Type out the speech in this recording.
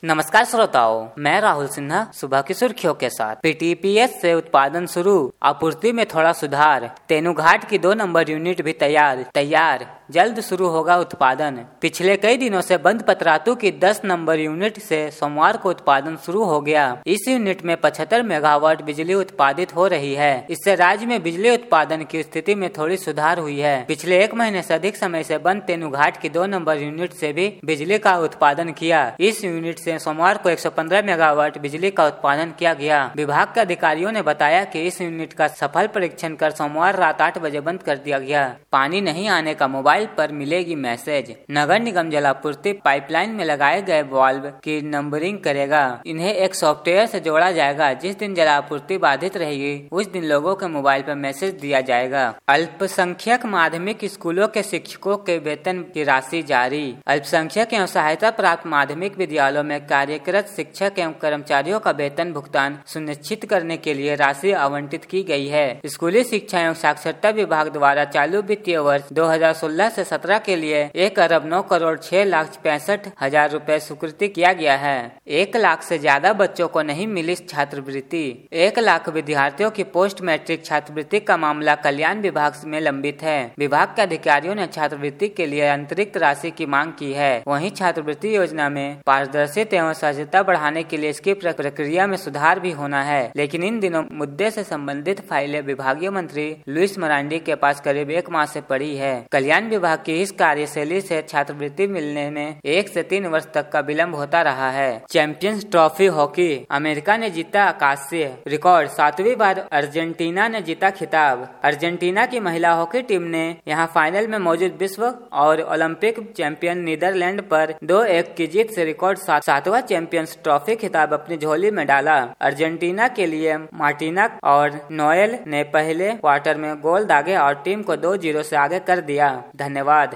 नमस्कार श्रोताओं, मैं राहुल सिन्हा सुबह की सुर्खियों के साथ। पीटीपीएस से उत्पादन शुरू, आपूर्ति में थोड़ा सुधार। तेनुघाट की 2 नंबर यूनिट भी तैयार, जल्द शुरू होगा उत्पादन। पिछले कई दिनों से बंद पतरातू की 10 नंबर यूनिट से सोमवार को उत्पादन शुरू हो गया। इस यूनिट में 75 मेगावाट बिजली उत्पादित हो रही है। इससे राज्य में बिजली उत्पादन की स्थिति में थोड़ी सुधार हुई है। पिछले 1 महीने से अधिक समय से बंद तेनुघाट की 2 नंबर यूनिट से भी बिजली का उत्पादन किया। इस यूनिट से सोमवार को 115 मेगावाट बिजली का उत्पादन किया गया। विभाग के अधिकारियों ने बताया कि इस यूनिट का सफल परीक्षण कर सोमवार रात 8 बजे बंद कर दिया गया। पानी नहीं आने का मोबाइल पर मिलेगी मैसेज। नगर निगम जलापूर्ति पाइपलाइन में लगाए गए वाल्व की नंबरिंग करेगा। इन्हें एक सॉफ्टवेयर से जोड़ा जाएगा। जिस दिन जलापूर्ति बाधित रहेगी उस दिन लोगों के मोबाइल पर मैसेज दिया जाएगा। अल्पसंख्यक माध्यमिक स्कूलों के शिक्षकों के वेतन की राशि जारी। अल्पसंख्यक एवं सहायता प्राप्त माध्यमिक विद्यालयों में कार्यरत शिक्षक एवं कर्मचारियों का वेतन भुगतान सुनिश्चित करने के लिए राशि आवंटित की गई है। स्कूली शिक्षा एवं साक्षरता विभाग द्वारा चालू वित्तीय वर्ष 2016 से 17 के लिए 1,09,06,65,000 रुपए स्वीकृति किया गया है। 1 लाख से ज्यादा बच्चों को नहीं मिली छात्रवृत्ति। 1 लाख विद्यार्थियों की पोस्ट मैट्रिक छात्रवृत्ति का मामला कल्याण विभाग में लंबित है। विभाग के अधिकारियों ने छात्रवृत्ति के लिए अतिरिक्त राशि की मांग की है। वहीं छात्रवृत्ति योजना में पारदर्शिता एवं सहजता बढ़ाने के लिए इसकी प्रक्रिया में सुधार भी होना है। लेकिन इन दिनों मुद्दे से संबंधित फाइलें विभागीय मंत्री लुइस मरांडी के पास करीब 1 माह से पड़ी है। कल्याण विभाग की इस कार्यशैली से छात्रवृत्ति मिलने में 1 से 3 वर्ष तक का विलम्ब होता रहा है। चैंपियंस ट्रॉफी हॉकी, अमेरिका ने जीता आकाशीय रिकॉर्ड। 7वीं बार अर्जेंटीना ने जीता खिताब। अर्जेंटीना की महिला हॉकी टीम ने यहां फाइनल में मौजूद विश्व और ओलंपिक चैंपियन नीदरलैंड पर 2-1 की जीत से रिकॉर्ड 7वां चैंपियंस ट्रॉफी खिताब अपनी झोली में डाला। अर्जेंटीना के लिए मार्टिना और नोएल ने पहले क्वार्टर में गोल दागे और टीम को 2-0 से आगे कर दिया। धन्यवाद।